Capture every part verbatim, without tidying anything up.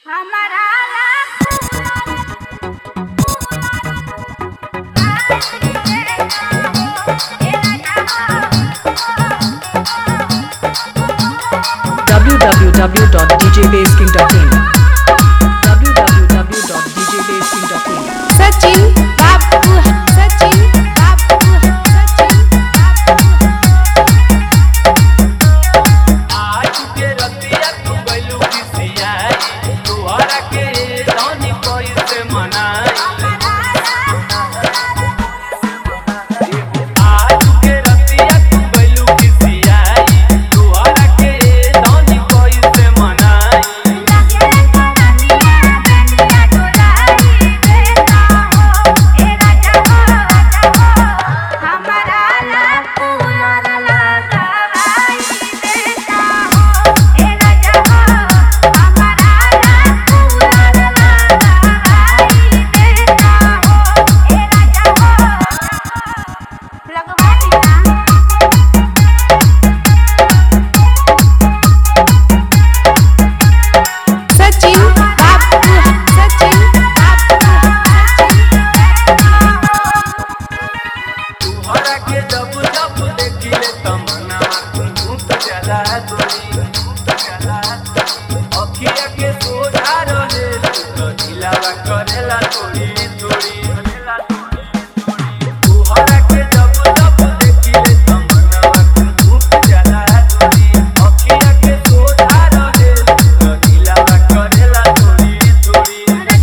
w w w dot d j bassking dot in w w w dot d j bassking dot in Sachin बाबू सचिन बाबू सचिन आज के रतिया तू गइलू किसियाई तोहरा के धनी कैसे मनाई आज के रतिया तू गइलू किसियाई तोहरा के धनी कैसे मनाई सचिन बाबू सचिन तोहरा के जब जब देखिले तमन्ना तू तो चला तोरी चला अखिया के सोझा रहे तो दिलावा करेला तोरी तोरी तोहरा के जब जब देखिले तमन्ना तू तो चला तोरी अखिया के सोझा रहे तो दिलावा करेला तोरी तोरी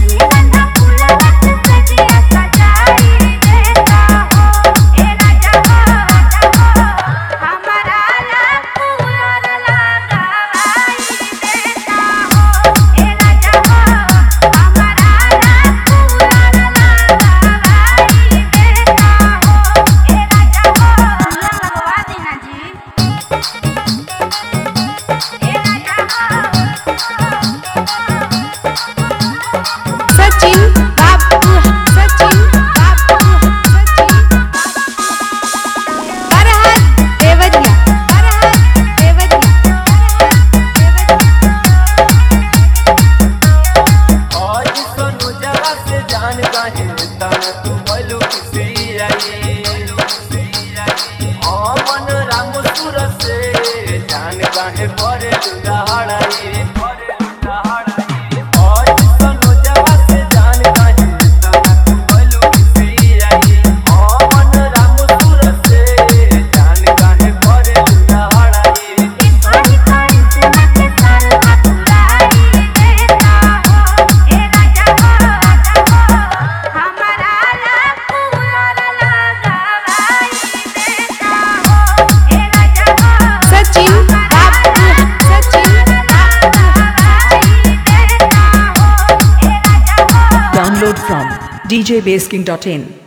सचिन बाबू सचिन बाबू सचिन बरहत देवरिया बरहत देवरिया आज सोनू जरा से जान काहे तन तू बोलू किसी आई ओ मन राम सुर से जान काहे परे दहाड़ाई परे दहाड़ाई आज सोनू जरा से जान काहे तन तू बोलू किसी आई ओ मन राम सुर से जान काहे परे दहाड़ाई सचिन बाबू Sachin download from d j bassking dot in